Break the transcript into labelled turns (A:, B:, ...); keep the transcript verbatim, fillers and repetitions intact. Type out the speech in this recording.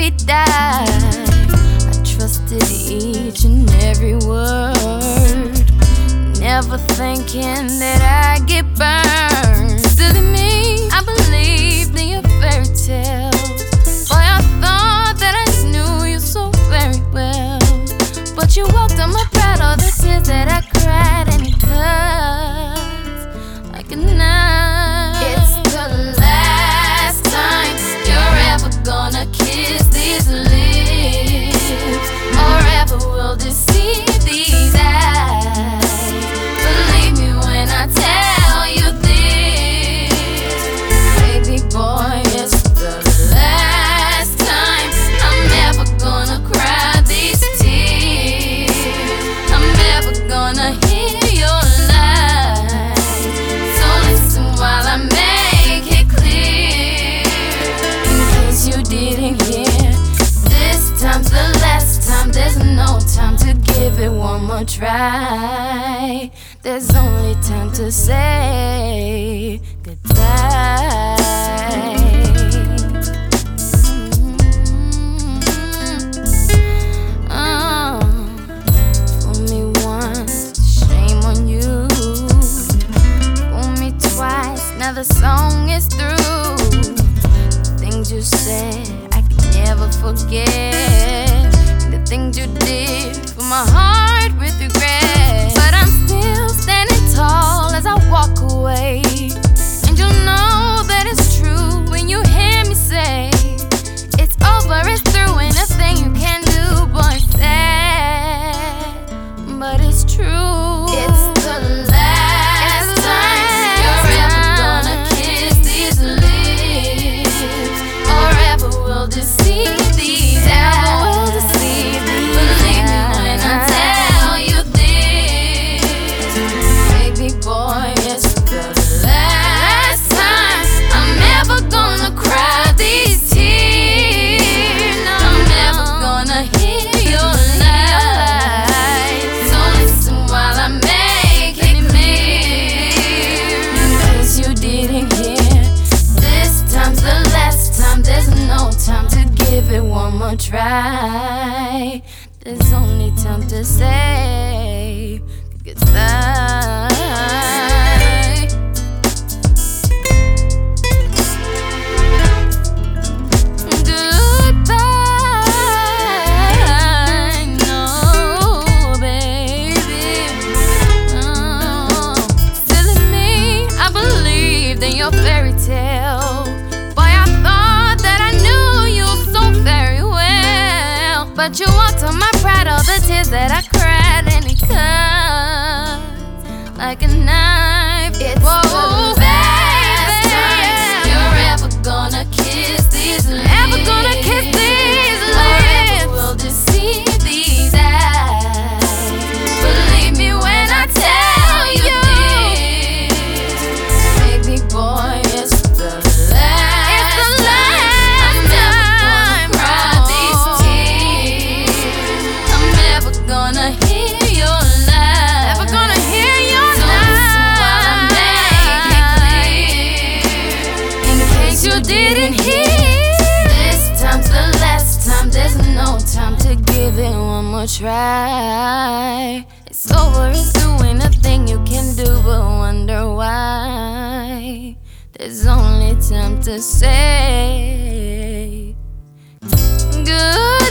A: he died, I trusted each and every word, never thinking that I'd get burned. Silly me, I believed in your fairy tales. Boy, I thought that I knew you so very well, but you walked on my pride, all the tears that I cried, and it cuts like a knife. It's the last time you're ever gonna kiss these lips, or ever will deceive these eyes. Believe me when I tell you this, baby boy, it's the last time I'm ever gonna cry these tears. I'm never gonna hear your lies, so listen while I make it clear, in case you didn't hear. This time's the last time, there's no time to give it one more try. There's only time to say goodbye. Mm-hmm. Oh, fool me once, shame on you. Fool me twice, now the song is through. The things you said I can never forget, the things you did for my heart with regret. But I'm still standing tall as I walk away, and you'll know that it's true when you hear me say it's over, it's through, and nothing you can do, boy, sad, but it's true. It's the last time you're ever gonna kiss these lips, or ever will deceive these eyes. Believe me when I tell you this, baby boy, it's the last time I'm ever gonna cry these tears. I'm never gonna hear your lies, so listen while I make it clear, in case you didn't hear. This time's the last time, there's no time to give it one more try. There's only time to say goodbye. Goodbye, no, baby. Oh, silly me, I believed in your fairy tale. Boy, I thought that I knew you so very well, but you walked on my pride, all the tears that I cried, and it cuts like a knife. It's Whoa, the last baby. time you're ever gonna kiss these lips, ever gonna kiss these lips, or ever will deceive these eyes. Believe me when I tell you this, baby boy, it's the last, it's the last I'm never gonna cry these tears. I'm never gonna hear your lies, never gonna hear your so lies. Listen while I make it clear, in case you didn't hear. This time's the last time, there's no time to give it one more try. It's over, it's doing a thing you can do, but wonder why. There's only time to say good.